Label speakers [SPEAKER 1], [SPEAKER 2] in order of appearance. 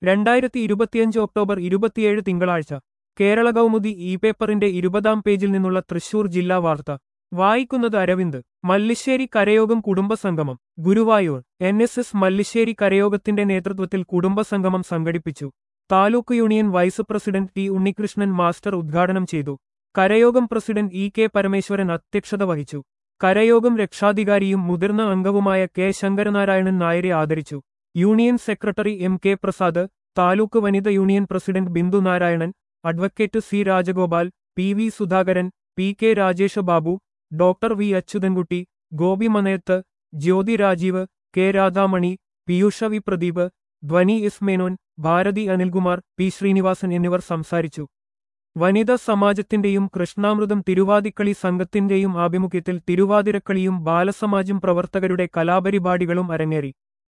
[SPEAKER 1] 2025 October 27 തിങ്കളാഴ്ച Kerala Kaumudi E പേപ്പറിന്റെ 20-ാം പേജിൽ നിന്നുള്ള തൃശൂർ ജില്ലാ വാർത്ത വായിക്കുന്നത് അരവിന്ദ്. മല്ലിശ്ശേരി കരയോഗം കുടുംബസംഗമം ഗുരുവായൂർ. NSS മല്ലിശ്ശേരി കരയോഗത്തിന്റെ നേതൃത്വത്തിൽ കുടുംബസംഗമം സംഘടിപ്പിച്ചു. Taluk union vice president T Unnikrishnan master ഉദ്ഘാടനം ചെയ്തു. കരയോഗം പ്രസിഡന്റ് കെ പരമേശ്വരൻ അധ്യക്ഷത വഹിച്ചു. കരയോഗം രക്ഷാധികാരിയും മുതിർന്ന അംഗവുമായ കെ ശങ്കരനാരായണൻ നായരെ ആദരിച്ചു. Union secretary K Prasad, taluk വനിത union president Bindu Narayanan, advocate C Rajagopal, V Sudhakaran, K Rajesha Babu, doctor V Achuthankutty, Gopi Manayath, Jyothi Rajeev, K Radhamani, Piyusha V Pradeep, Dhwani Menon, Bharati Anilkumar, Sreenivasan എന്നിവർ സംസാരിച്ചു. വനിതാ സമാജത്തിന്റെയും കൃഷ്ണാമൃതം തിരുവാതിക്കളി സംഘത്തിന്റെയും ആഭിമുഖ്യത്തിൽ തിരുവാതിരക്കളിയും ബാലസമാജം പ്രവർത്തകരുടെ കലാപരിപാടികളും അരങ്ങേറി.